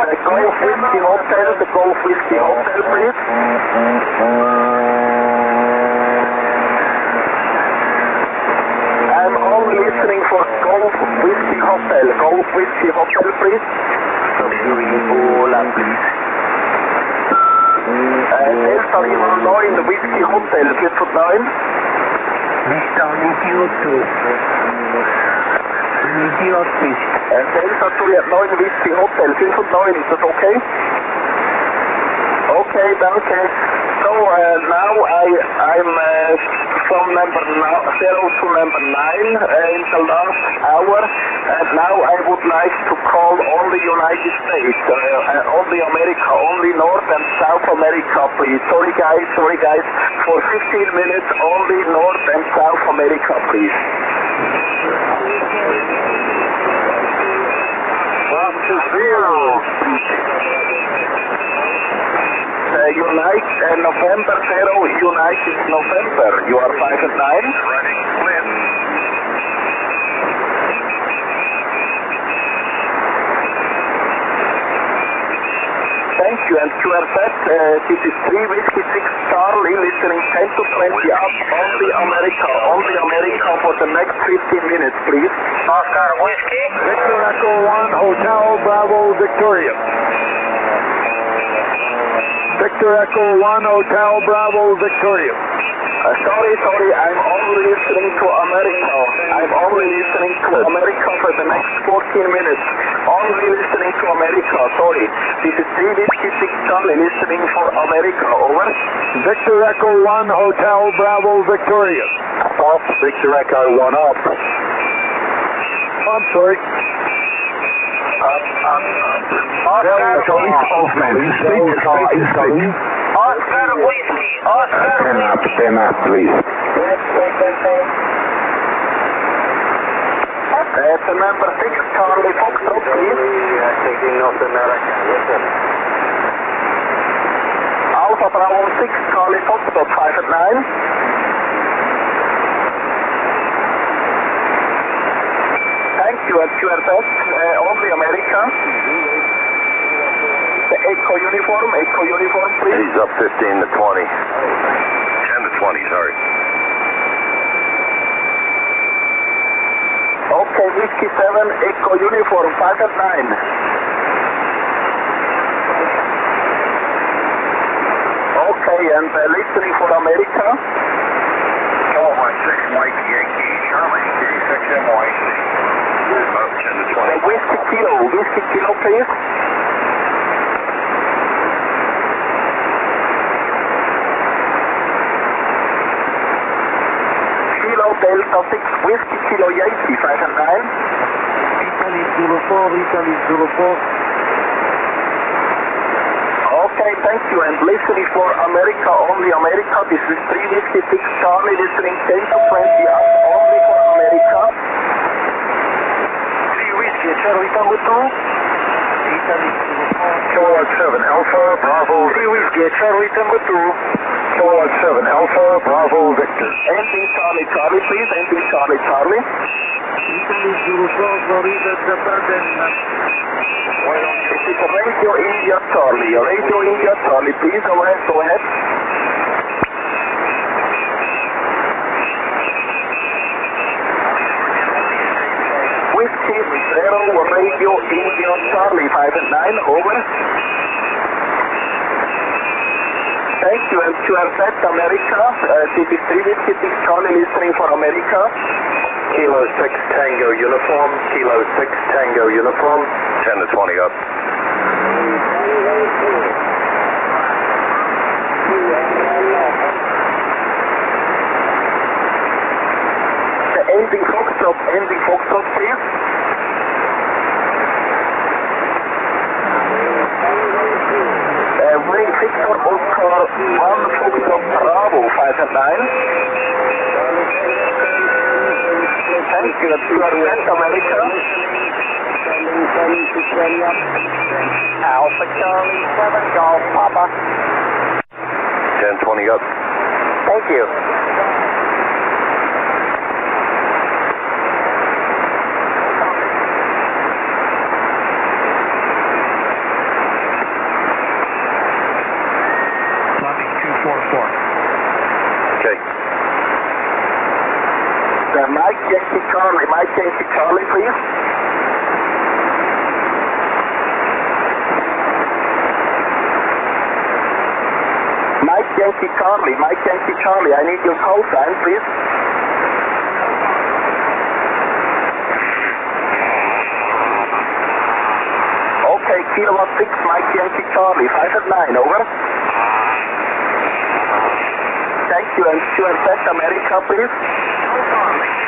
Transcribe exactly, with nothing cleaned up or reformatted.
Golf Whiskey Hotel, the Golf Whiskey Hotel, please. I'm only listening for Golf Whiskey Hotel, Golf Whiskey Hotel, please. Hola, please. Delta Lima neun, Whiskey Hotel, vier Foot neun. Lichtung Kyoto. Kyoto. Delta Juliet neun, Whiskey Hotel, vier Foot neun, is that okay? Okay, danke. So uh, now I, I'm uh, from number no, zero to number nine uh, in the last hour, and now I would like to call only United States, uh, uh, only America, only North and South America, please. Sorry guys, sorry guys, for fifteen minutes only North and South America, please. One to zero. Uh, Unite uh, November zero, United November. You are five and nine. Ready, clear. Thank you, and Q R Z, uh, this is three Whiskey six Charlie, listening ten to twenty up, only America, only America for the next fifteen minutes, please. Oscar Whiskey. Victor Echo one, Hotel Bravo Victoria. Victor Echo one, Hotel Bravo Victoria. Uh, sorry, sorry, I'm only listening to America. I'm only listening to America for the next fourteen minutes. Only listening to America, sorry. This is three Whiskey six Charlie, listening for America, over. Victor Echo one, Hotel Bravo Victoria. Up, Victor Echo one up. I'm sorry. Up, up, up. Oscar Whiskey. Oscar Whiskey. Oscar Ten up, ten up, please. Uh, the number six Charlie Foxtrot, please. Taking North America. Yes, sir. Alpha Bravo six Charlie Foxtrot, five and nine. Thank you, and Q R Z, uh, only America. The Echo uniform, Echo uniform, please. He's up fifteen to twenty. ten to twenty, sorry. Okay, Whiskey seven, Echo uniform, five and nine. Okay, and uh, listening for America. Call one six Mike Yankee, Charlie, thirty-six M Y C. Up ten to twenty. Uh, Whiskey Kilo, Whiskey Kilo, please. Kilo Delta six, Whiskey Kilo Yankee, five and nine. Italy zero four, Italy zero four. Okay, thank you, and listening for America, only America. This is three Whiskey six Charlie, listening ten to twenty up, only for America. three Whiskey, Charlie Tango two. Italy zero four. Kilowatt seven, Alpha, Bravo. three Whiskey, Charlie Tango two. Kilowatt seven, Alpha, Bravo, Victor. Ending Charlie Charlie, please, ending Charlie Charlie. Italy zero four, Florida, Japan, Denmark. This is Radio India Charlie, Radio India Charlie, please go ahead, go ahead. Whiskey Zero, Radio India Charlie, five and nine, over. Thank you, and Q R Z America, uh, this is three Whiskey six Charlie, listening for America. Kilo six Tango uniform. Kilo six Tango uniform. ten to twenty up. The ending Foxtrot, ending Foxtrot, please. Uh, wing Victor Oscar one Foxtrot Bravo, five and nine. Thank you, that's Q R Z America. Alpha Charlie seven, Golf Papa. ten twenty up. Thank you. Uh, Mike Yankee Charlie, Mike Yankee Charlie, please. Mike Yankee Charlie, Mike Yankee Charlie, I need your call sign, please. Okay, Kilowatt six, Mike Yankee Charlie, five at nine, over. Thank you, and Q S S America, please.